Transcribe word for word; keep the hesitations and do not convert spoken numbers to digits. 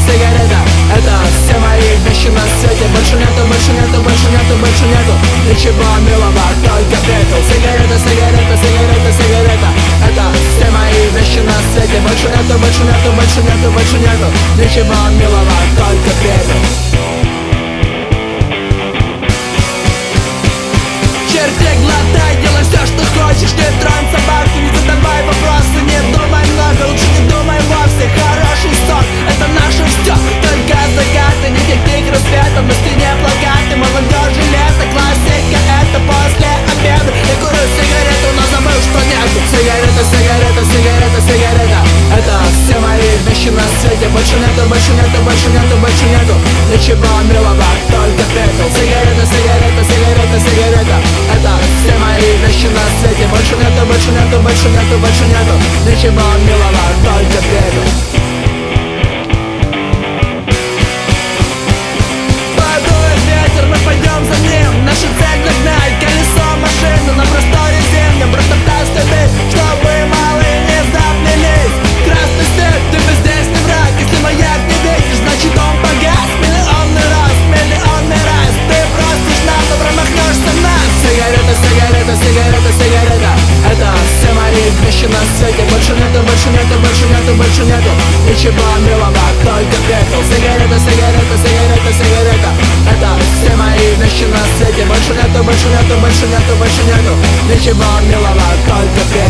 сигарета. Это все мои вещи на свете. Больше нету, больше нету, больше нету, больше нету ничего милого, только пепел. Сигарета, сигарета, сигарета, сигарета. Это все мои вещи на свете. Больше нету, больше нету, больше нету, больше нету ничего милого, только пепел. Черти, глотай, делай все, что хочешь. Не тронь собаку, не задавай вопросы. Не думай много, лучше не думай вовсе. Хороший сон, это наше все. Только закаты, никаких рассветов. На стене плакаты, молодежи лето. Классика, это после обеда. Я курю сигарету, но забыл, что нету. Сигарета, сигарета, сигарета, сигарета. Это все мои вещи на свете. Больше нету, больше нету, больше нету, больше нету ничего милого, только пепел. Сигарета, сигарета, сигарета, сигарета. Это все мои вещи на свете. Больше нету, больше нету, больше нету, больше нету ничего милого, только пепел. Подует ветер, мы пойдем за ним. Наша цель догнать колесо машины на просторе земли. Просто следы, чтобы малые не запнялись. Красный свет, ты бы здесь не враг. Если маяк не видишь, значит он погас. Миллионный раз, миллионный раз. Ты бросишь нас, а промахнешься нас. Сигарета, сигарета, сигарета, сигарета. Это все мои вещи на свете. Больше нету, больше нету, больше нету, больше нету ничего милого, только пепел. Сигарета, сигарета, сигарета, сигарета. Это все мои вещи на свете. Больше нету, больше нету, больше нету, больше нету ничего милого, только пепел.